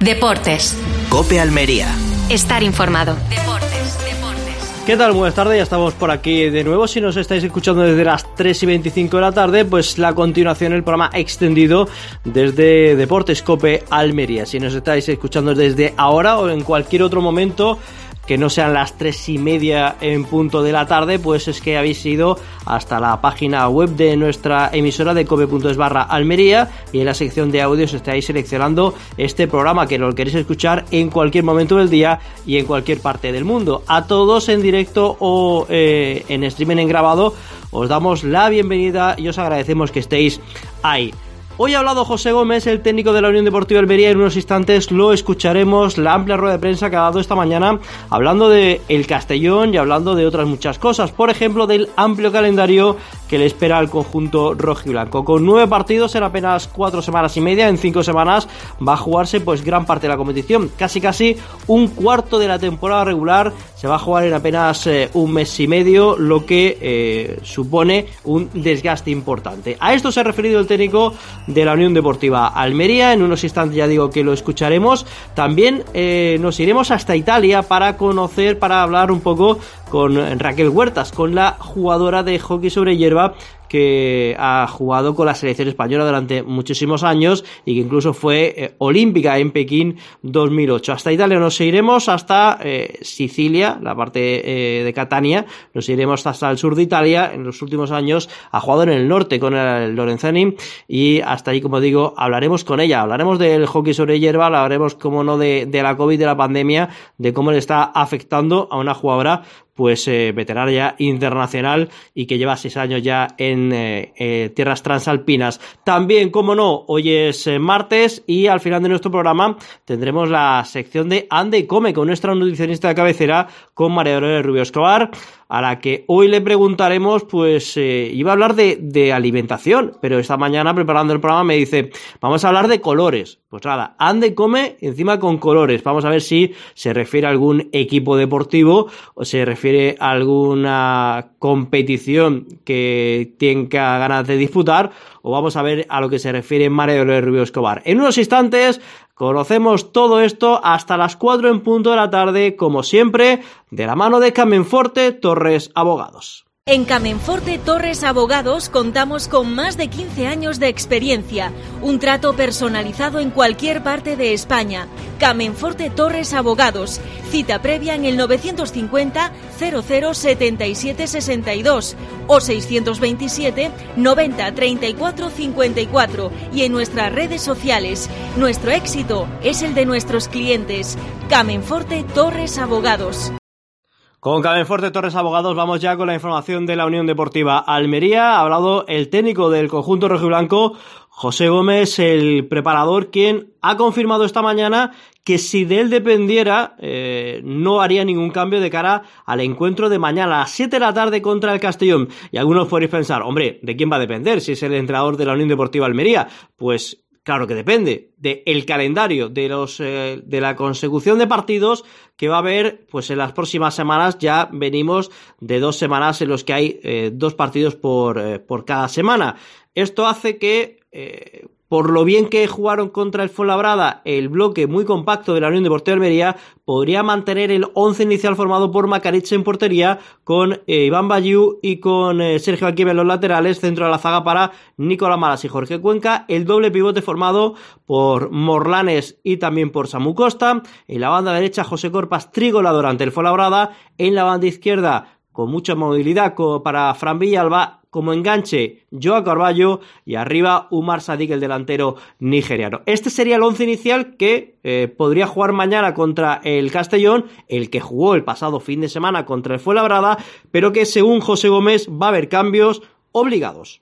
Deportes. COPE Almería. Estar informado. Deportes. ¿Qué tal? Buenas tardes, ya estamos por aquí de nuevo. Si nos estáis escuchando desde las 3:25 de la tarde, pues la continuación del programa extendido desde Deportes COPE Almería. Si nos estáis escuchando desde ahora o en cualquier otro momento que no sean las 3:30 en punto de la tarde, pues es que habéis ido hasta la página web de nuestra emisora de cope.es/Almería y en la sección de audios estáis seleccionando este programa que lo queréis escuchar en cualquier momento del día y en cualquier parte del mundo. A todos en directo o en streaming en grabado os damos la bienvenida y os agradecemos que estéis ahí. Hoy ha hablado José Gómez, el técnico de la Unión Deportiva Almería. En unos instantes lo escucharemos, la amplia rueda de prensa que ha dado esta mañana, hablando de el Castellón y hablando de otras muchas cosas. Por ejemplo, del amplio calendario que le espera al conjunto rojiblanco. Con 9 partidos en apenas 4 semanas y media, en 5 semanas va a jugarse pues gran parte de la competición. Casi un cuarto de la temporada regular se va a jugar en apenas un mes y medio, lo que supone un desgaste importante. A esto se ha referido el técnico de la Unión Deportiva Almería. En unos instantes ya digo que lo escucharemos. También nos iremos hasta Italia para conocer, para hablar un poco con Raquel Huertas, con la jugadora de hockey sobre hierba que ha jugado con la selección española durante muchísimos años y que incluso fue olímpica en Pekín 2008. Hasta Italia nos iremos, hasta Sicilia, la parte de Catania, nos iremos hasta el sur de Italia. En los últimos años ha jugado en el norte con el Lorenzani y hasta ahí, como digo, hablaremos con ella, hablaremos del hockey sobre hierba, hablaremos, como no, de la COVID, de la pandemia, de cómo le está afectando a una jugadora pues veterana ya internacional y que lleva 6 años ya en tierras transalpinas. También, como no, hoy es martes y al final de nuestro programa tendremos la sección de Ande y Come con nuestra nutricionista de cabecera, con María Dolores Rubio Escobar, a la que hoy le preguntaremos, pues iba a hablar de alimentación, pero esta mañana preparando el programa me dice, vamos a hablar de colores. Pues nada, Ande y Come encima con colores. Vamos a ver si se refiere a algún equipo deportivo o se refiere a alguna competición que tenga ganas de disputar, o vamos a ver a lo que se refiere María Dolores Rubio Escobar. En unos instantes conocemos todo esto hasta las 4 en punto de la tarde, como siempre, de la mano de Camenforte Torres Abogados. En Camenforte Torres Abogados contamos con más de 15 años de experiencia, un trato personalizado en cualquier parte de España. Camenforte Torres Abogados, cita previa en el 950 00 77 62 o 627 90 34 54 y en nuestras redes sociales. Nuestro éxito es el de nuestros clientes. Camenforte Torres Abogados. Con Camenforte Torres Abogados vamos ya con la información de la Unión Deportiva Almería. Ha hablado el técnico del conjunto rojiblanco, José Gómez, el preparador, quien ha confirmado esta mañana que si de él dependiera no haría ningún cambio de cara al encuentro de mañana a las 7 de la tarde contra el Castellón. Y algunos podréis pensar, hombre, ¿de quién va a depender si es el entrenador de la Unión Deportiva Almería? Pues claro que depende del calendario, de la consecución de partidos que va a haber pues en las próximas semanas. Ya venimos de 2 semanas en los que hay 2 partidos por cada semana. Esto hace que, por lo bien que jugaron contra el Fuenlabrada, el bloque muy compacto de la Unión Deportiva Almería podría mantener el 11 inicial formado por Macarich en portería, con Iván Bayú y con Sergio Alquive en los laterales, centro de la zaga para Nicolás Malas y Jorge Cuenca, el doble pivote formado por Morlanes y también por Samu Costa, en la banda derecha José Corpas Trigolador ante el Fuenlabrada, en la banda izquierda con mucha movilidad para Fran Villalba, como enganche Joao Carballo y arriba Umar Sadik, el delantero nigeriano. Este sería el 11 inicial que podría jugar mañana contra el Castellón, el que jugó el pasado fin de semana contra el Fuenlabrada, pero que según José Gómez va a haber cambios obligados.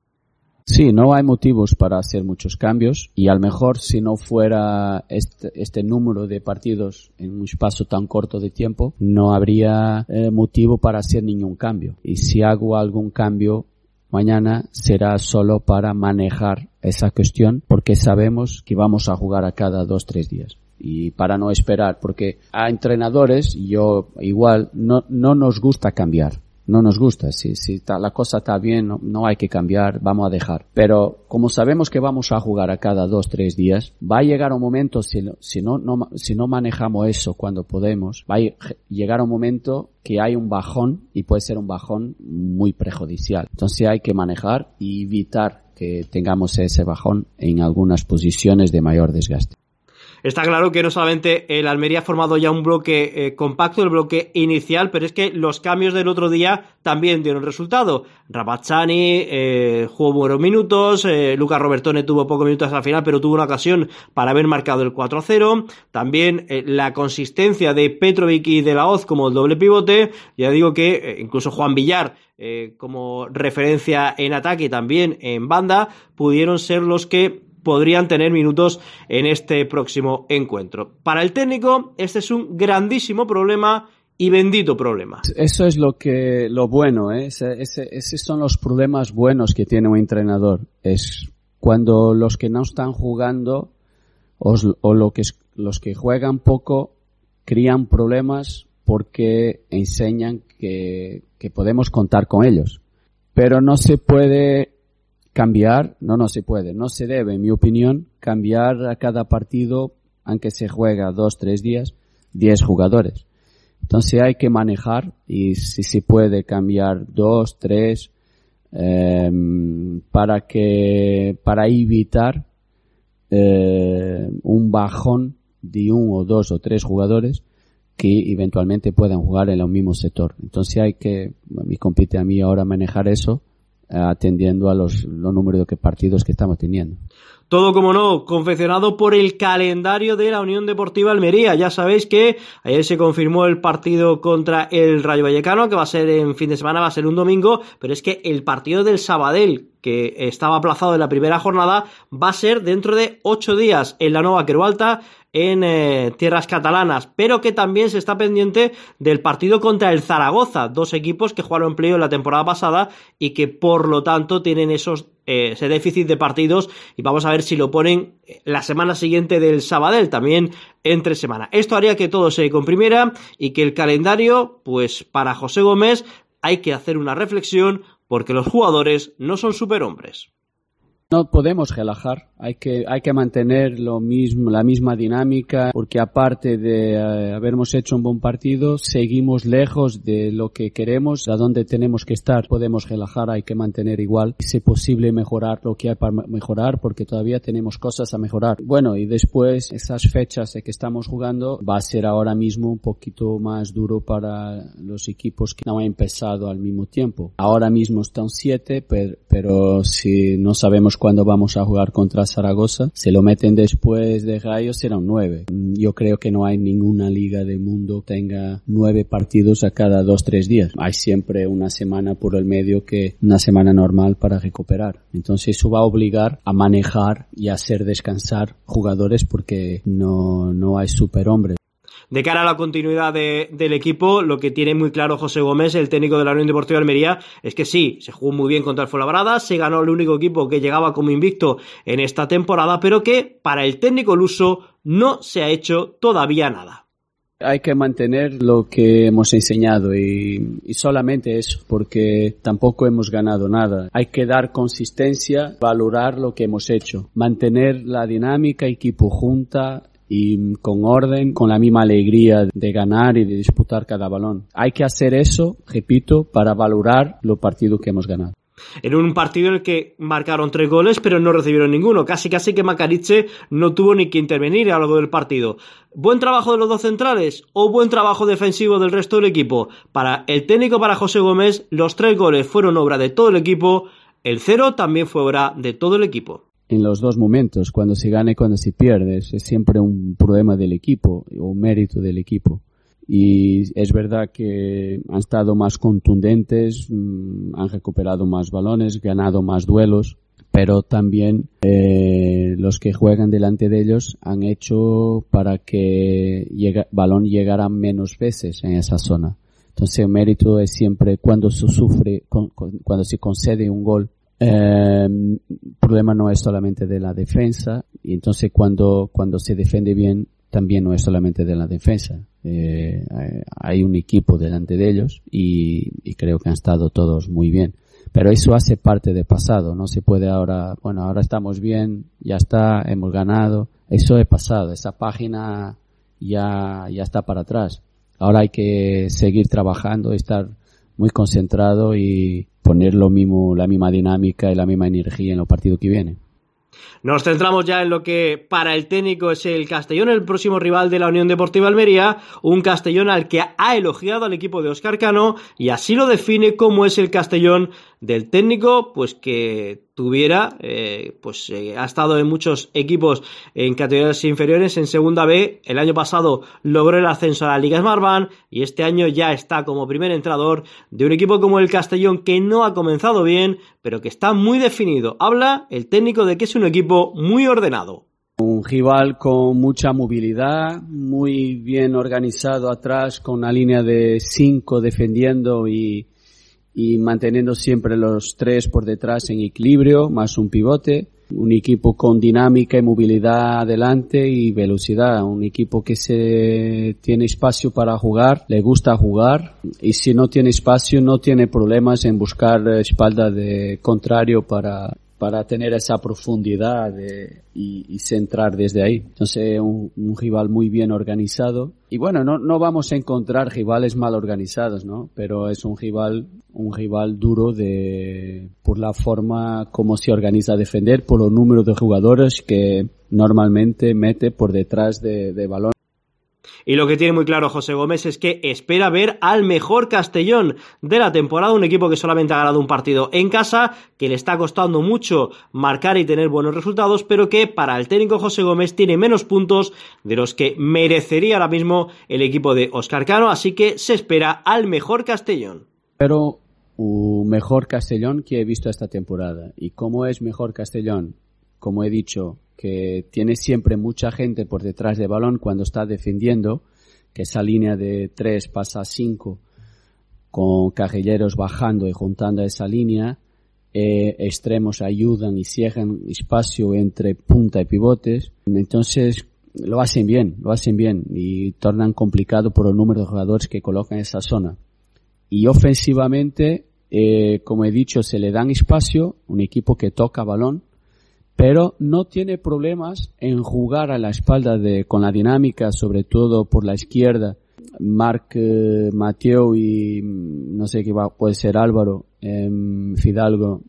Sí, no hay motivos para hacer muchos cambios y a lo mejor si no fuera este número de partidos en un espacio tan corto de tiempo, no habría motivo para hacer ningún cambio. Y si hago algún cambio mañana será solo para manejar esa cuestión, porque sabemos que vamos a jugar a cada 2-3 días. Y para no esperar, porque a entrenadores, yo igual, no nos gusta cambiar. no nos gusta. Si la cosa está bien, no hay que cambiar, vamos a dejar. Pero como sabemos que vamos a jugar a cada 2-3 días, va a llegar un momento, si no manejamos eso cuando podemos, va a llegar un momento que hay un bajón, y puede ser un bajón muy perjudicial. Entonces hay que manejar y evitar que tengamos ese bajón en algunas posiciones de mayor desgaste. Está claro que no solamente el Almería ha formado ya un bloque compacto, el bloque inicial, pero es que los cambios del otro día también dieron resultado. Rabazzani jugó buenos minutos, Lucas Robertone tuvo pocos minutos al final, pero tuvo una ocasión para haber marcado el 4-0. También la consistencia de Petrovic y de la Hoz como el doble pivote. Ya digo que incluso Juan Villar, como referencia en ataque y también en banda, pudieron ser los que podrían tener minutos en este próximo encuentro. Para el técnico, este es un grandísimo problema y bendito problema. Eso es lo bueno, ¿eh? Esos son los problemas buenos que tiene un entrenador. Es cuando los que no están jugando los que juegan poco crean problemas porque enseñan que podemos contar con ellos. Pero no se puede cambiar, no se debe, en mi opinión, cambiar a cada partido, aunque se juega 2-3 días, 10 jugadores. Entonces hay que manejar, y si se puede cambiar 2-3, para evitar un bajón de 1 o 2 o 3 jugadores que eventualmente puedan jugar en el mismo sector. Entonces me compete a mí ahora manejar eso, atendiendo a los números de partidos que estamos teniendo. Todo, como no, confeccionado por el calendario de la Unión Deportiva Almería. Ya sabéis que ayer se confirmó el partido contra el Rayo Vallecano, que va a ser en fin de semana, va a ser un domingo, pero es que el partido del Sabadell, que estaba aplazado en la primera jornada, va a ser dentro de 8 días en la Nova Creu Alta, en tierras catalanas, pero que también se está pendiente del partido contra el Zaragoza, dos equipos que jugaron playoff la temporada pasada y que por lo tanto tienen ese déficit de partidos, y vamos a ver si lo ponen la semana siguiente del Sabadell, también entre semana. Esto haría que todo se comprimiera y que el calendario, pues para José Gómez hay que hacer una reflexión, porque los jugadores no son superhombres. No podemos relajar, hay que mantener la misma dinámica, porque aparte de habermos hecho un buen partido, seguimos lejos de lo que queremos, a donde tenemos que estar. Podemos relajar, hay que mantener igual, si es posible mejorar lo que hay para mejorar, porque todavía tenemos cosas a mejorar. Bueno, y después, esas fechas que estamos jugando, va a ser ahora mismo un poquito más duro para los equipos que no han empezado al mismo tiempo. Ahora mismo están 7, pero si no sabemos cuándo vamos a jugar contra Zaragoza, se lo meten después de Rayo, será un 9. Yo creo que no hay ninguna liga del mundo que tenga 9 partidos a cada 2-3 días. Hay siempre una semana por el medio, que una semana normal para recuperar. Entonces eso va a obligar a manejar y a hacer descansar jugadores, porque no hay superhombres. De cara a la continuidad del equipo, lo que tiene muy claro José Gómez, el técnico de la Unión Deportiva Almería, es que sí, se jugó muy bien contra el Fuenlabrada, se ganó el único equipo que llegaba como invicto en esta temporada, pero que para el técnico luso no se ha hecho todavía nada. Hay que mantener lo que hemos enseñado y solamente eso, porque tampoco hemos ganado nada. Hay que dar consistencia, valorar lo que hemos hecho, mantener la dinámica, equipo junta y con orden, con la misma alegría de ganar y de disputar cada balón. Hay que hacer eso, repito, para valorar los partidos que hemos ganado. En un partido en el que marcaron 3 goles, pero no recibieron ninguno. Casi que Macariche no tuvo ni que intervenir a lo largo del partido. ¿Buen trabajo de los dos centrales o buen trabajo defensivo del resto del equipo? Para el técnico, para José Gómez, los 3 goles fueron obra de todo el equipo. El 0 también fue obra de todo el equipo. En los dos momentos, cuando se gana y cuando se pierde, es siempre un problema del equipo o un mérito del equipo. Y es verdad que han estado más contundentes, han recuperado más balones, ganado más duelos, pero también los que juegan delante de ellos han hecho para que balón llegara menos veces en esa zona. Entonces el mérito es siempre cuando cuando se concede un gol. El problema no es solamente de la defensa, y entonces cuando se defiende bien también no es solamente de la defensa. Hay un equipo delante de ellos y creo que han estado todos muy bien. Pero eso hace parte del pasado, no se puede ahora estamos bien, ya está, hemos ganado. Eso es pasado, esa página ya está para atrás. Ahora hay que seguir trabajando, estar muy concentrado y poner la misma dinámica y la misma energía en los partidos que vienen. Nos centramos ya en lo que para el técnico es el Castellón, el próximo rival de la Unión Deportiva Almería, un Castellón al que ha elogiado al equipo de Óscar Cano y así lo define como es el Castellón del técnico, pues que tuviera, ha estado en muchos equipos en categorías inferiores, en Segunda B, el año pasado logró el ascenso a la Liga Smartbank y este año ya está como primer entrenador de un equipo como el Castellón que no ha comenzado bien, pero que está muy definido. Habla el técnico de que es un equipo muy ordenado. Un rival con mucha movilidad, muy bien organizado atrás, con una línea de 5 defendiendo y manteniendo siempre los 3 por detrás en equilibrio, más un pivote. Un equipo con dinámica y movilidad adelante y velocidad. Un equipo que tiene espacio para jugar, le gusta jugar y si no tiene espacio no tiene problemas en buscar espalda de contrario para tener esa profundidad y centrar desde ahí. Entonces, un rival muy bien organizado. Y bueno, no vamos a encontrar rivales mal organizados, ¿no? Pero es un rival duro por la forma como se organiza a defender, por los números de jugadores que normalmente mete por detrás de balón. Y lo que tiene muy claro José Gómez es que espera ver al mejor Castellón de la temporada, un equipo que solamente ha ganado un partido en casa, que le está costando mucho marcar y tener buenos resultados, pero que para el técnico José Gómez tiene menos puntos de los que merecería ahora mismo el equipo de Óscar Cano, así que se espera al mejor Castellón. Pero un mejor Castellón que he visto esta temporada. ¿Y cómo es mejor Castellón? Como he dicho, que tiene siempre mucha gente por detrás del balón cuando está defendiendo, que esa línea de 3 pasa a 5 con carrileros bajando y juntando a esa línea, extremos ayudan y cierran espacio entre punta y pivotes. Entonces lo hacen bien y tornan complicado por el número de jugadores que colocan en esa zona. Y ofensivamente, como he dicho, se le dan espacio, un equipo que toca balón, pero no tiene problemas en jugar a la espalda con la dinámica, sobre todo por la izquierda. Marc, Mateo y no sé qué puede ser Álvaro, Fidalgo.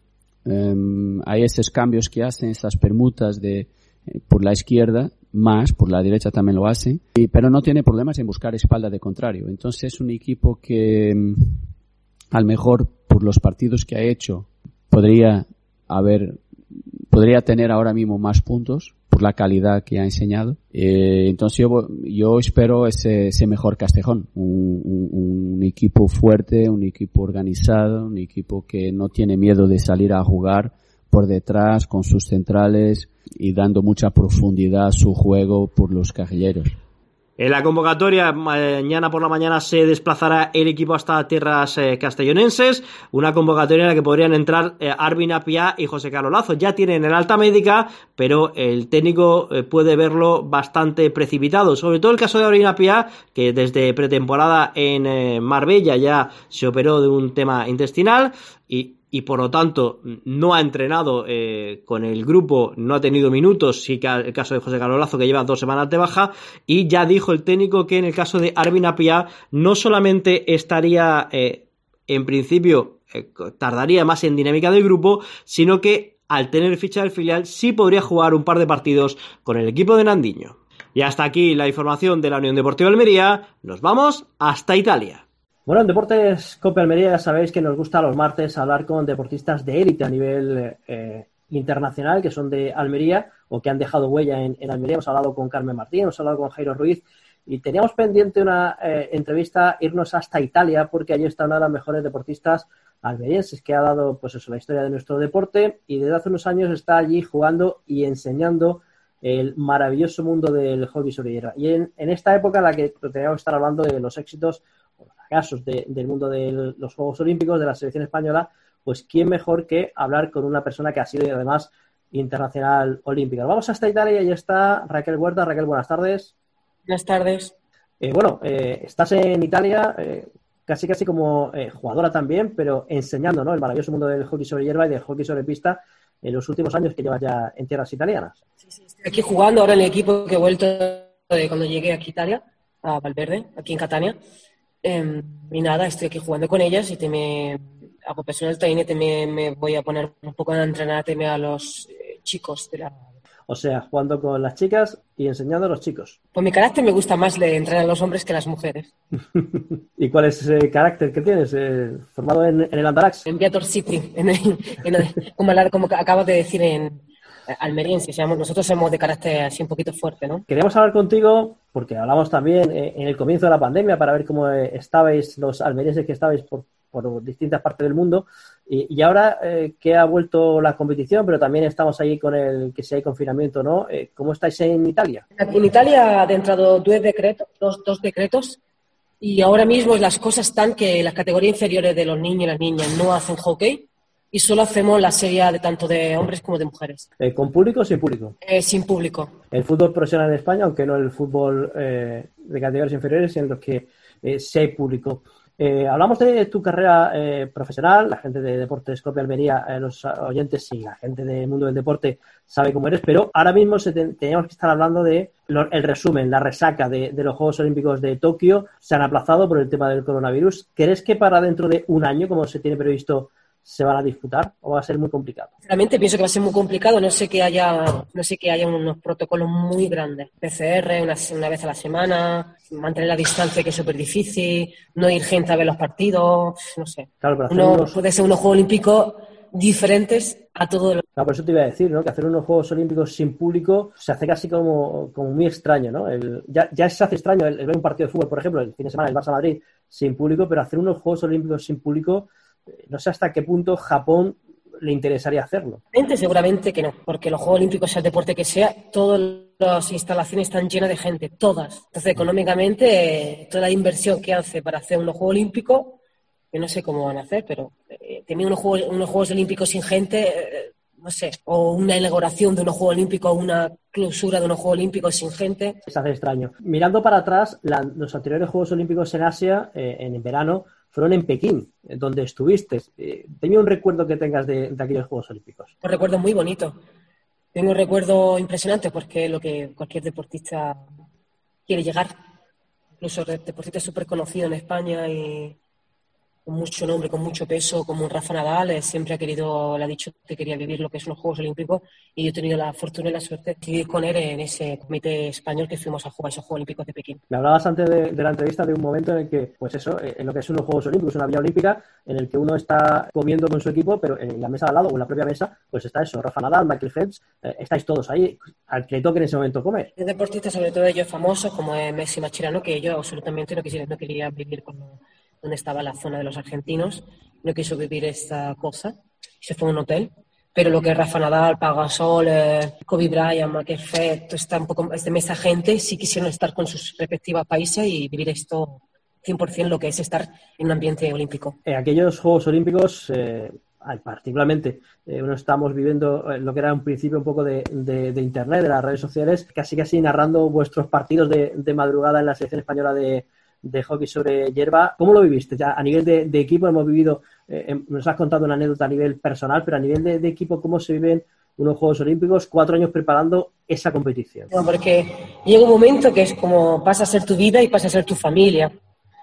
Hay esos cambios que hacen, esas permutas por la izquierda, más por la derecha también lo hacen, pero no tiene problemas en buscar espalda de contrario. Entonces es un equipo que a lo mejor por los partidos que ha hecho podría tener ahora mismo más puntos por la calidad que ha enseñado. Entonces yo espero ese mejor Castellón, un equipo fuerte, un equipo organizado, un equipo que no tiene miedo de salir a jugar por detrás con sus centrales y dando mucha profundidad a su juego por los carrileros. En la convocatoria, mañana por la mañana se desplazará el equipo hasta tierras castellonenses, una convocatoria en la que podrían entrar Arvin Appiah y José Carlos Lazo. Ya tienen el alta médica, pero el técnico puede verlo bastante precipitado, sobre todo el caso de Arvin Appiah, que desde pretemporada en Marbella ya se operó de un tema intestinal y por lo tanto no ha entrenado con el grupo, no ha tenido minutos, sí que el caso de José Carlos Lazo, que lleva 2 semanas de baja, y ya dijo el técnico que en el caso de Arvin Appiah no solamente estaría en principio tardaría más en dinámica del grupo, sino que al tener ficha del filial sí podría jugar un par de partidos con el equipo de Nandiño. Y hasta aquí la información de la Unión Deportiva Almería. Nos vamos hasta Italia. Bueno, en Deportes Cope Almería ya sabéis que nos gusta los martes hablar con deportistas de élite a nivel internacional, que son de Almería o que han dejado huella en Almería. Hemos hablado con Carmen Martín, hemos hablado con Jairo Ruiz y teníamos pendiente una entrevista, irnos hasta Italia, porque allí está una de las mejores deportistas almerienses que ha dado pues eso, la historia de nuestro deporte, y desde hace unos años está allí jugando y enseñando el maravilloso mundo del hockey sobre hierba. Y en esta época en la que teníamos que estar hablando de los éxitos o los fracasos del mundo de los Juegos Olímpicos, de la selección española, pues quién mejor que hablar con una persona que ha sido y además internacional olímpica. Vamos hasta Italia y ahí está Raquel Huerta. Raquel, buenas tardes. Buenas tardes. Estás en Italia casi como jugadora también, pero enseñando, ¿no?, el maravilloso mundo del hockey sobre hierba y del hockey sobre pista en los últimos años que llevas ya en tierras italianas. Sí, estoy aquí jugando ahora en el equipo que he vuelto de cuando llegué aquí a Italia, a Valverde, aquí en Catania. Y nada, estoy aquí jugando con ellas y hago personal training y me voy a poner un poco a entrenar a los chicos de la... O sea, jugando con las chicas y enseñando a los chicos. Por mi carácter me gusta más de entrenar a los hombres que a las mujeres. ¿Y cuál es ese carácter que tienes? ¿Formado en el Andarax? En Viator City, como acabas de decir, en almeriense. Nosotros somos de carácter así un poquito fuerte, ¿no? Queríamos hablar contigo, porque hablamos también en el comienzo de la pandemia, para ver cómo estabais los almerienses que estabais por distintas partes del mundo. Y ahora que ha vuelto la competición, pero también estamos ahí con el que si hay confinamiento, ¿no? ¿Cómo estáis en Italia? En Italia ha entrado dos decretos, y ahora mismo las cosas están que las categorías inferiores de los niños y las niñas no hacen hockey y solo hacemos la serie de tanto de hombres como de mujeres. ¿Con público o sin público? Sin público. El fútbol profesional en España, aunque no el fútbol de categorías inferiores, en los que sí hay público. Hablamos de tu carrera profesional, la gente de Deportes Scope Almería, los oyentes y la gente del mundo del deporte sabe cómo eres, pero ahora mismo teníamos que estar hablando de el resumen, la resaca de los Juegos Olímpicos de Tokio. Se han aplazado por el tema del coronavirus. ¿Crees que para dentro de un año, como se tiene previsto, se van a disputar o va a ser muy complicado? Realmente pienso que va a ser muy complicado, no sé que haya unos protocolos muy grandes. PCR una vez a la semana, mantener la distancia, que es súper difícil, no ir gente a ver los partidos, no sé. Claro, pero puede ser unos Juegos Olímpicos diferentes a todo lo... Claro, por eso te iba a decir, ¿no?, que hacer unos Juegos Olímpicos sin público se hace casi como muy extraño, ¿no? Ya se hace extraño el ver un partido de fútbol, por ejemplo, el fin de semana, el Barça-Madrid, sin público, pero hacer unos Juegos Olímpicos sin público, no sé hasta qué punto Japón le interesaría hacerlo. Seguramente que no, porque los Juegos Olímpicos, sea el deporte que sea, todas las instalaciones están llenas de gente, todas. Entonces, económicamente, toda la inversión que hace para hacer unos Juegos Olímpicos, yo no sé cómo van a hacer, pero tener unos Juegos Olímpicos sin gente, no sé, o una inauguración de unos Juegos Olímpicos, una clausura de unos Juegos Olímpicos sin gente. Se hace extraño. Mirando para atrás, los anteriores Juegos Olímpicos en Asia, en verano, fueron en Pekín, donde estuviste. Tenía un recuerdo que tengas de aquellos Juegos Olímpicos. Un recuerdo muy bonito. Tengo un recuerdo impresionante porque es lo que cualquier deportista quiere llegar. Incluso deportistas súper conocidos en España y con mucho nombre, con mucho peso, como Rafa Nadal, siempre le ha dicho que quería vivir lo que son los Juegos Olímpicos, y yo he tenido la fortuna y la suerte de ir con él en ese comité español que fuimos a jugar esos Juegos Olímpicos de Pekín. Me hablabas antes de la entrevista de un momento en el que, pues eso, en lo que son los Juegos Olímpicos, una villa olímpica, en el que uno está comiendo con su equipo, pero en la mesa de al lado o en la propia mesa, pues está eso, Rafa Nadal, Michael Phelps, estáis todos ahí, al que le toque en ese momento comer. Hay deportistas, sobre todo ellos famosos, como Messi, Mascherano, que yo absolutamente no quería vivir donde estaba la zona de los argentinos, no quiso vivir esta cosa, se fue a un hotel, pero lo que es Rafa Nadal, Pau Gasol, Kobe Bryant, Michael Phelps, esta gente sí quisieron estar con sus respectivos países y vivir esto 100% lo que es estar en un ambiente olímpico. Aquellos Juegos Olímpicos, particularmente, estamos viviendo lo que era un principio un poco de internet, de las redes sociales, casi narrando vuestros partidos de madrugada en la selección española de hockey sobre hierba. ¿Cómo lo viviste? Ya a nivel de equipo hemos vivido, nos has contado una anécdota a nivel personal, pero a nivel de equipo, ¿cómo se viven unos Juegos Olímpicos 4 años preparando esa competición? No, porque llega un momento que es como pasa a ser tu vida y pasa a ser tu familia.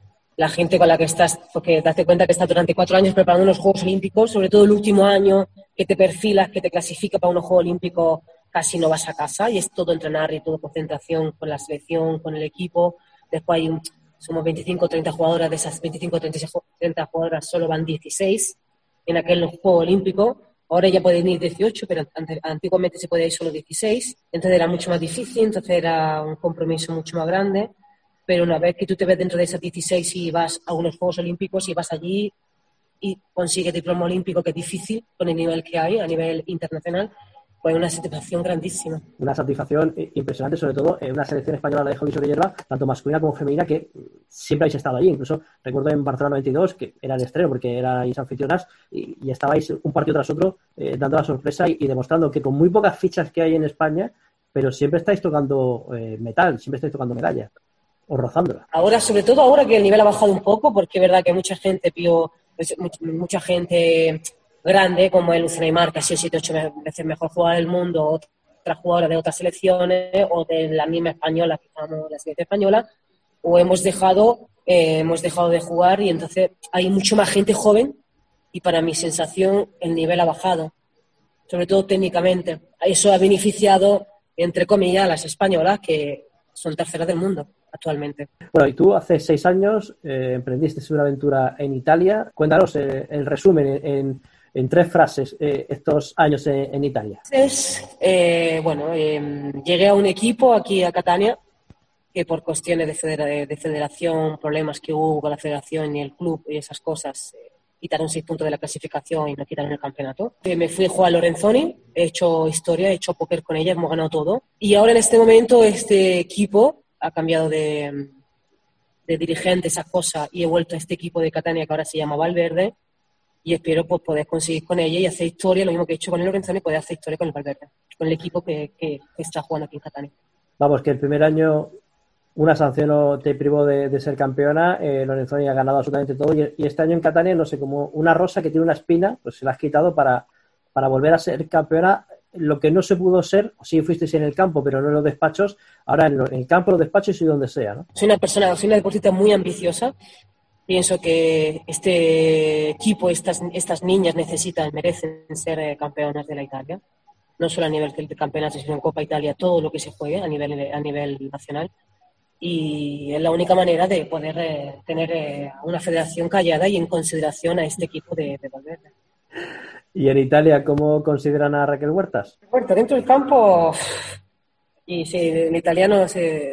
La gente con la que estás, porque date cuenta que estás durante 4 años preparando unos Juegos Olímpicos, sobre todo el último año que te perfilas, que te clasifica para unos Juegos Olímpicos, casi no vas a casa y es todo entrenar y todo concentración con la selección, con el equipo. Después somos 25 o 30 jugadoras, de esas 25 o 30 jugadoras solo van 16 en aquel Juego Olímpico. Ahora ya pueden ir 18, pero antiguamente se podía ir solo 16. Entonces era mucho más difícil, entonces era un compromiso mucho más grande. Pero una vez que tú te ves dentro de esas 16 y vas a unos Juegos Olímpicos y vas allí y consigues diploma olímpico, que es difícil con el nivel que hay a nivel internacional, pues una satisfacción grandísima. Una satisfacción impresionante, sobre todo en una selección española de hockey sobre hierba, tanto masculina como femenina, que siempre habéis estado allí. Incluso recuerdo en Barcelona 92, que era el estreno porque erais anfitrionas y estabais un partido tras otro dando la sorpresa y demostrando que con muy pocas fichas que hay en España, pero siempre estáis tocando metal, siempre estáis tocando medalla. o rozándola. Ahora, sobre todo ahora que el nivel ha bajado un poco, porque es verdad que mucha gente grande, como el Neymar, que ha sido 7-8 veces mejor jugador del mundo, otras jugadoras de otras selecciones, o de la misma española, que estamos en la selección española, o hemos dejado de jugar, y entonces hay mucho más gente joven, y para mi sensación el nivel ha bajado, sobre todo técnicamente. Eso ha beneficiado, entre comillas, a las españolas, que son terceras del mundo actualmente. Bueno, y tú hace 6 años emprendiste una aventura en Italia. Cuéntanos el resumen en 3 frases estos años en Italia. Llegué a un equipo aquí a Catania que por cuestiones de federación, problemas que hubo con la federación y el club y esas cosas, quitaron 6 puntos de la clasificación y no quitaron el campeonato. Me fui a jugar a Lorenzoni, he hecho historia, he hecho póker con ella, hemos ganado todo. Y ahora en este momento este equipo ha cambiado de dirigente, esa cosa, y he vuelto a este equipo de Catania que ahora se llama Valverde, y espero pues, poder conseguir con ella y hacer historia, lo mismo que he hecho con el Lorenzoni, poder hacer historia con el Valverde, con el equipo que está jugando aquí en Catania. Vamos, que el primer año una sanción no te privó de ser campeona, Lorenzoni ha ganado absolutamente todo, y este año en Catania, no sé, como una rosa que tiene una espina, pues se la has quitado para volver a ser campeona. Lo que no se pudo ser, sí fuisteis en el campo, pero no en los despachos, ahora en el campo, los despachos y donde sea, ¿no? Soy una deportista muy ambiciosa. Pienso que este equipo, estas niñas merecen ser campeonas de la Italia, no solo a nivel de campeonato, sino en Copa Italia, todo lo que se juegue a nivel nacional. Y es la única manera de poder tener una federación callada y en consideración a este equipo de Valverde. ¿Y en Italia cómo consideran a Raquel Huertas? Bueno, dentro del campo, y sí, en italiano, no sé,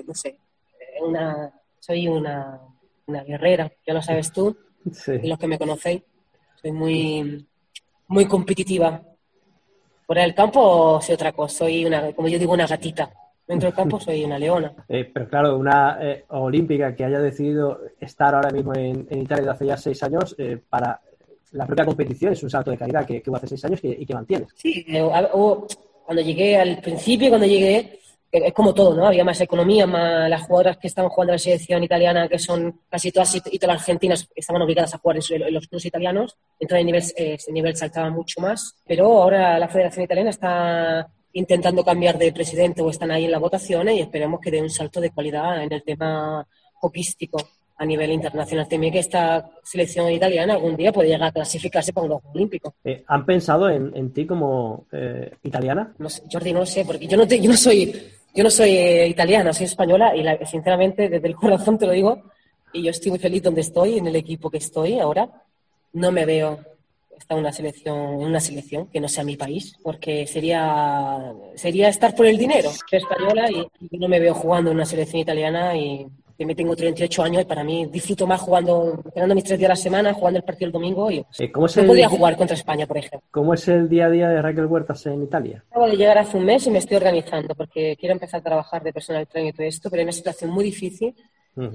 soy una guerrera, ya lo sabes tú, sí. Y los que me conocéis. Soy muy, muy competitiva. Por el campo soy otra cosa, soy como yo digo, una gatita. Dentro del campo soy una leona. Pero claro, una olímpica que haya decidido estar ahora mismo en Italia desde hace ya 6 años, para la propia competición es un salto de calidad que hubo hace 6 años y que mantienes. Sí, cuando llegué al principio, es como todo, ¿no? Había más economía, más las jugadoras que estaban jugando en la selección italiana, que son casi todas argentinas, estaban obligadas a jugar en los clubes italianos, entonces el nivel saltaba mucho más. Pero ahora la Federación Italiana está intentando cambiar de presidente o están ahí en las votaciones y esperemos que dé un salto de calidad en el tema hoquístico a nivel internacional. También que esta selección italiana algún día puede llegar a clasificarse para los Juegos Olímpicos. ¿Han pensado en ti como italiana? No sé, Jordi, no lo sé, porque yo no soy italiana, soy española y sinceramente desde el corazón te lo digo, y yo estoy muy feliz donde estoy, en el equipo que estoy ahora. No me veo estar en una selección que no sea mi país, porque sería estar por el dinero. Soy española y no me veo jugando en una selección italiana y me tengo 38 años y para mí disfruto más entrenando mis 3 días a la semana, jugando el partido el domingo y no podría jugar contra España, por ejemplo. ¿Cómo es el día a día de Raquel Huertas en Italia? Acabo de llegar hace un mes y me estoy organizando porque quiero empezar a trabajar de personal trainer y todo esto, pero hay una situación muy difícil. Uh-huh.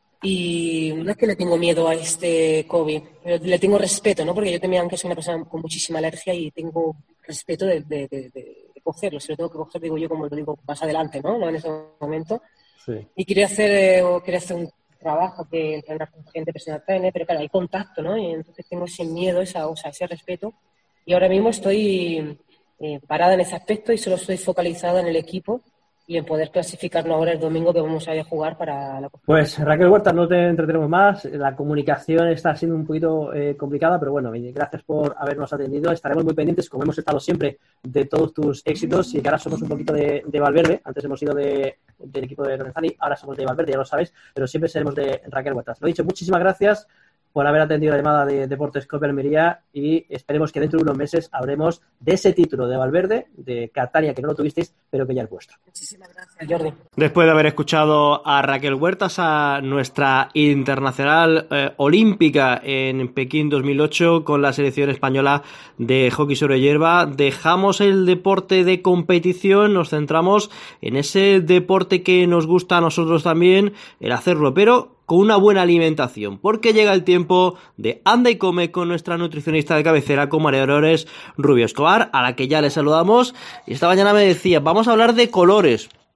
Y no es que le tengo miedo a este COVID, pero le tengo respeto, ¿no? Porque yo también, aunque soy una persona con muchísima alergia, y tengo respeto de cogerlo. Si lo tengo que coger, digo yo, como lo digo más adelante, ¿no? No en ese momento. Sí. Y quería hacer un trabajo que entrenar con gente personal trainer, pero claro, hay contacto, ¿no? Y entonces tengo ese miedo, ese respeto. Y ahora mismo estoy parada en ese aspecto y solo estoy focalizada en el equipo y en poder clasificarnos ahora el domingo que vamos a ir a jugar para la Copa. Pues Raquel Huertas, no te entretenemos más. La comunicación está siendo un poquito complicada, pero bueno, gracias por habernos atendido. Estaremos muy pendientes, como hemos estado siempre, de todos tus éxitos y que ahora somos un poquito de Valverde. Antes hemos sido del equipo de Lorenzani, ahora somos de Valverde, ya lo sabéis, pero siempre seremos de Raquel Huertas. Lo dicho, muchísimas gracias por haber atendido la llamada de Deportes Cope Almería y esperemos que dentro de unos meses hablemos de ese título de Valverde, de Catania, que no lo tuvisteis, pero que ya es vuestro. Muchísimas gracias, Jordi. Después de haber escuchado a Raquel Huertas, a nuestra internacional olímpica en Pekín 2008 con la selección española de hockey sobre hierba, dejamos el deporte de competición, nos centramos en ese deporte que nos gusta a nosotros también, el hacerlo, pero con una buena alimentación, porque llega el tiempo de Anda y Come con nuestra nutricionista de cabecera, con María Dolores Rubio Escobar, a la que ya le saludamos, y esta mañana me decía, vamos a hablar de colores,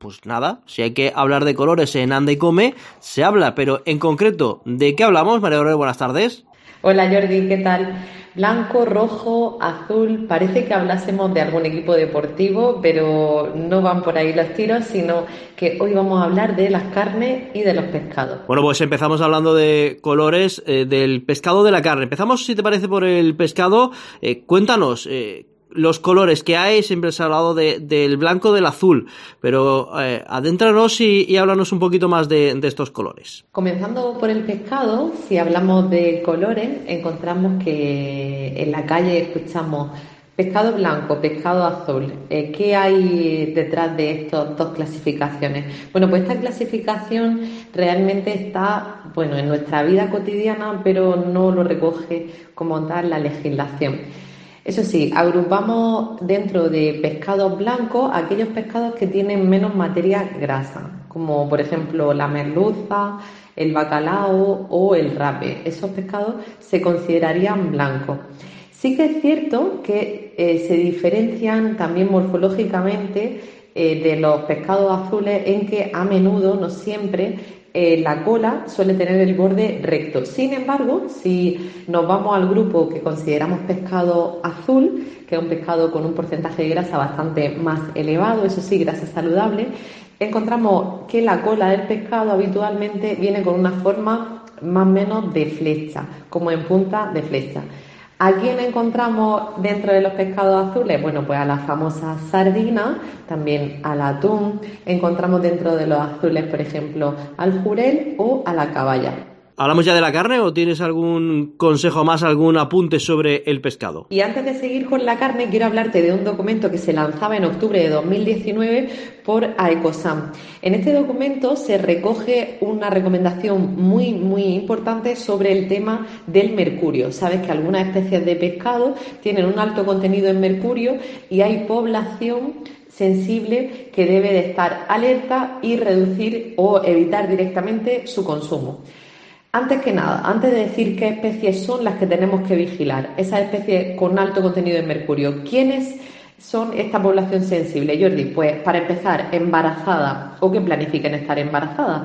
pues nada, si hay que hablar de colores en Anda y Come, se habla, pero en concreto, ¿de qué hablamos? María Aurora, buenas tardes. Hola Jordi, ¿qué tal? Blanco, rojo, azul, parece que hablásemos de algún equipo deportivo, pero no van por ahí los tiros, sino que hoy vamos a hablar de las carnes y de los pescados. Bueno, pues empezamos hablando de colores del pescado, de la carne. Empezamos, si te parece, por el pescado. Cuéntanos los colores que hay. Siempre se ha hablado del blanco, del azul, pero adéntranos y háblanos un poquito más de estos colores. Comenzando por el pescado, si hablamos de colores, encontramos que en la calle escuchamos pescado blanco, pescado azul. ¿Qué hay detrás de estas dos clasificaciones? Bueno, pues esta clasificación realmente está, en nuestra vida cotidiana, pero no lo recoge como tal la legislación. Eso sí, agrupamos dentro de pescados blancos aquellos pescados que tienen menos materia grasa, como por ejemplo la merluza, el bacalao o el rape. Esos pescados se considerarían blancos. Sí que es cierto que se diferencian también morfológicamente de los pescados azules en que a menudo, no siempre, la cola suele tener el borde recto. Sin embargo, si nos vamos al grupo que consideramos pescado azul, que es un pescado con un porcentaje de grasa bastante más elevado, eso sí, grasa saludable, encontramos que la cola del pescado habitualmente viene con una forma más o menos de flecha, como en punta de flecha. ¿A quién encontramos dentro de los pescados azules? Bueno, pues a la famosa sardina, también al atún. Encontramos dentro de los azules, por ejemplo, al jurel o a la caballa. ¿Hablamos ya de la carne o tienes algún consejo más, algún apunte sobre el pescado? Y antes de seguir con la carne, quiero hablarte de un documento que se lanzaba en octubre de 2019 por AECOSAM. En este documento se recoge una recomendación muy, muy importante sobre el tema del mercurio. Sabes que algunas especies de pescado tienen un alto contenido en mercurio y hay población sensible que debe de estar alerta y reducir o evitar directamente su consumo. Antes que nada, antes de decir qué especies son las que tenemos que vigilar, esas especies con alto contenido de mercurio, ¿quiénes son esta población sensible, Jordi? Pues para empezar, embarazadas o que planifiquen estar embarazadas,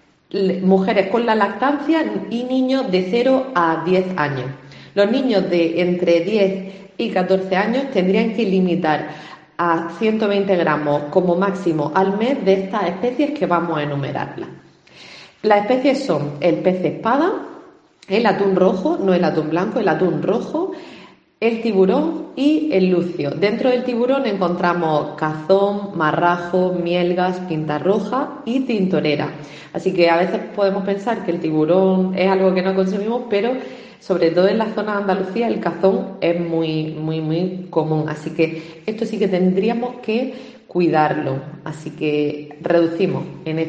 mujeres con la lactancia y niños de 0 a 10 años. Los niños de entre 10 y 14 años tendrían que limitar a 120 gramos como máximo al mes de estas especies que vamos a enumerarlas. Las especies son el pez espada, el atún rojo, no el atún blanco, el atún rojo, el tiburón y el lucio. Dentro del tiburón encontramos cazón, marrajo, mielgas, pinta roja y tintorera. Así que a veces podemos pensar que el tiburón es algo que no consumimos, pero sobre todo en la zona de Andalucía el cazón es muy, muy, muy común. Así que esto sí que tendríamos que cuidarlo, así que reducimos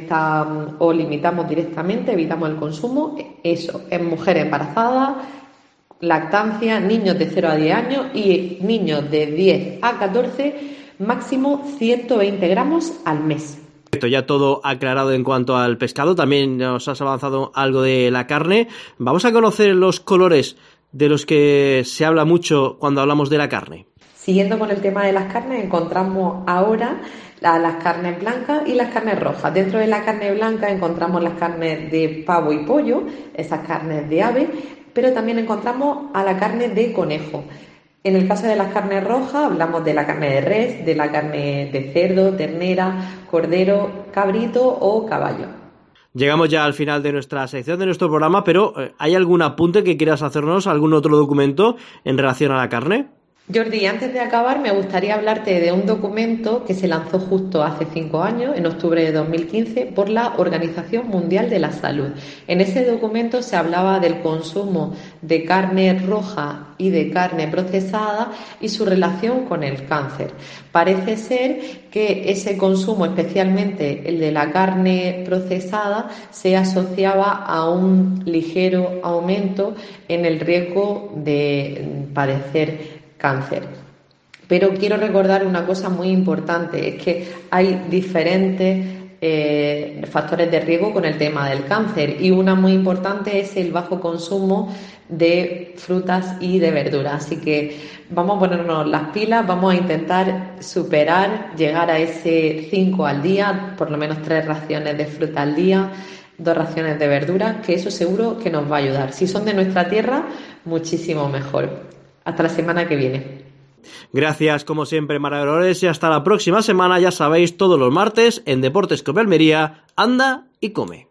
o limitamos directamente, evitamos el consumo, eso, en mujeres embarazadas, lactancia, niños de 0 a 10 años y niños de 10 a 14, máximo 120 gramos al mes. Esto ya todo aclarado en cuanto al pescado, también nos has avanzado algo de la carne. Vamos a conocer los colores de los que se habla mucho cuando hablamos de la carne. Siguiendo con el tema de las carnes, encontramos ahora las carnes blancas y las carnes rojas. Dentro de la carne blanca encontramos las carnes de pavo y pollo, esas carnes de ave, pero también encontramos a la carne de conejo. En el caso de las carnes rojas hablamos de la carne de res, de la carne de cerdo, ternera, cordero, cabrito o caballo. Llegamos ya al final de nuestra sección, de nuestro programa, pero ¿hay algún apunte que quieras hacernos, algún otro documento en relación a la carne? Jordi, antes de acabar me gustaría hablarte de un documento que se lanzó justo hace 5 años, en octubre de 2015, por la Organización Mundial de la Salud. En ese documento se hablaba del consumo de carne roja y de carne procesada y su relación con el cáncer. Parece ser que ese consumo, especialmente el de la carne procesada, se asociaba a un ligero aumento en el riesgo de padecer cáncer. Pero quiero recordar una cosa muy importante, es que hay diferentes factores de riesgo con el tema del cáncer, y una muy importante es el bajo consumo de frutas y de verduras. Así que vamos a ponernos las pilas, vamos a intentar llegar a ese 5 al día, por lo menos 3 raciones de fruta al día, 2 raciones de verduras, que eso seguro que nos va a ayudar. Si son de nuestra tierra, muchísimo mejor. Hasta la semana que viene. Gracias, como siempre, Mara Dolores, y hasta la próxima semana. Ya sabéis, todos los martes en Deportes Cope Almería, anda y come.